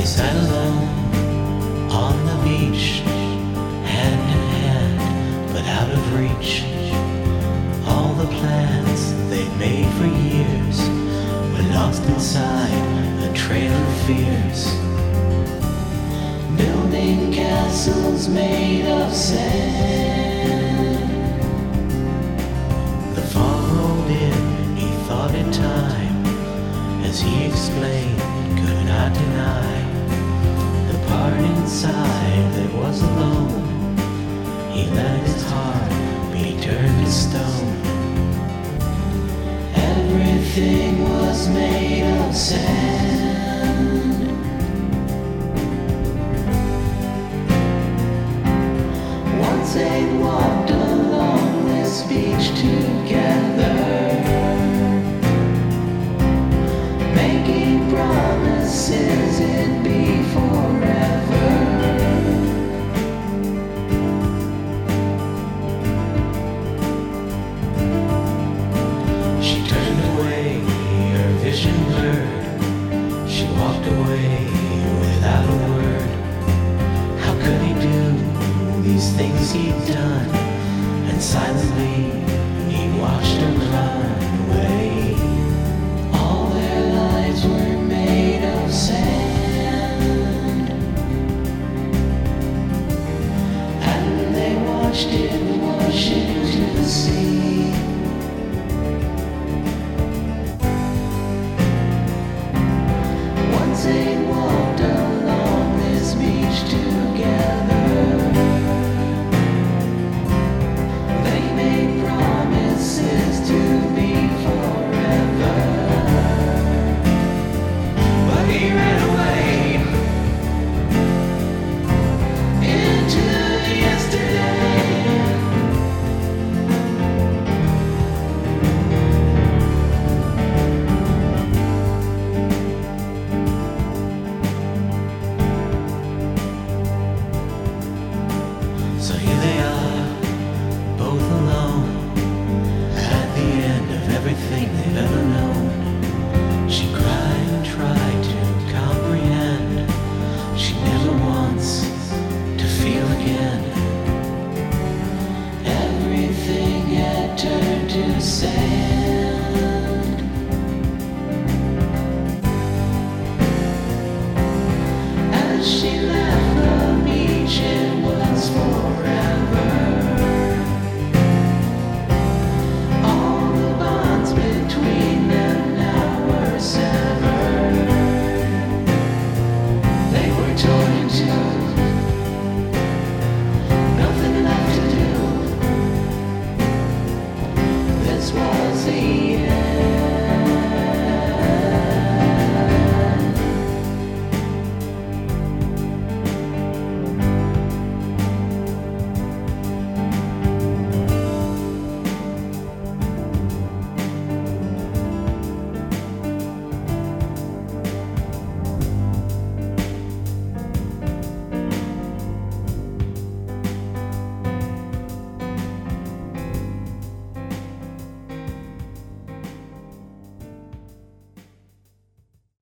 sat alone on the beach, hand in hand, but out of reach. All the plans they'd made for years were lost inside a trail of fears. Building castles made of sand. The fog rolled in, he thought it time, as he explained, could not deny. The part inside that was alone, he let his heart be turned to stone. Everything was made of sand. Once they walked along this beach together, making promises it'd be forever. She turned away, her vision blurred. She walked away without a word. How could he do these things he'd done? And silently he watched her run away.